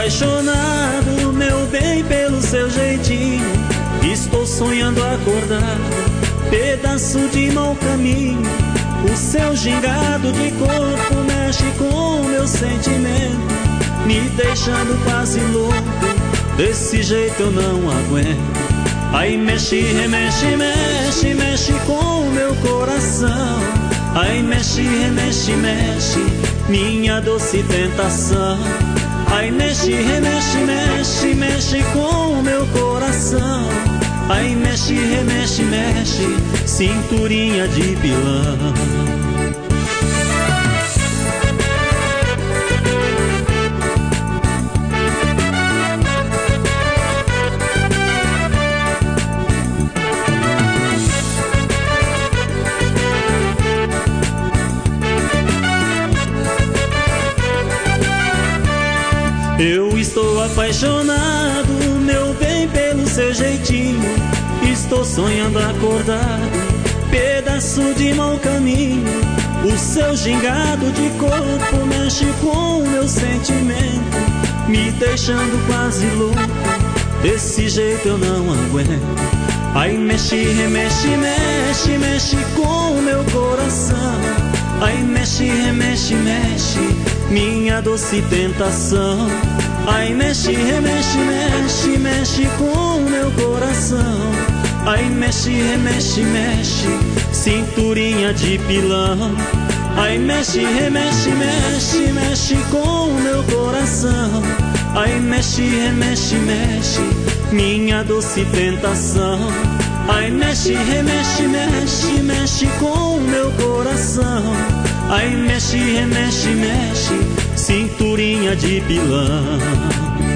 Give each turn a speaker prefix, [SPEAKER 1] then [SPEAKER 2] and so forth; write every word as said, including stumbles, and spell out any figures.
[SPEAKER 1] apaixonado, meu bem, pelo seu jeitinho. Estou sonhando acordado, pedaço de mau caminho. O seu gingado de corpo mexe com o meu sentimento, me deixando quase louco. Desse jeito eu não aguento. Aí mexe, remexe, mexe, mexe com o meu coração. Aí mexe, remexe, mexe, minha doce tentação. Aí mexe, remexe, mexe, mexe com o meu coração. Aí mexe, remexe, mexe, cinturinha de pilão. Eu estou apaixonado, meu bem, pelo seu jeitinho. Estou sonhando acordado, pedaço de mau caminho. O seu gingado de corpo mexe com o meu sentimento, me deixando quase louco. Desse jeito eu não aguento. Aí mexe, remexe, mexe, mexe com o meu coração. Aí mexe, remexe, mexe, minha doce tentação. Aí mexe, remexe, mexe, mexe com o meu coração. Aí mexe, remexe, mexe, cinturinha de pilão. Aí mexe, remexe, mexe, mexe com o meu coração. Aí mexe, remexe, mexe, minha doce tentação. Aí mexe, remexe, mexe, mexe com o meu coração. Aí mexe, remexe, mexe, cinturinha de pilão.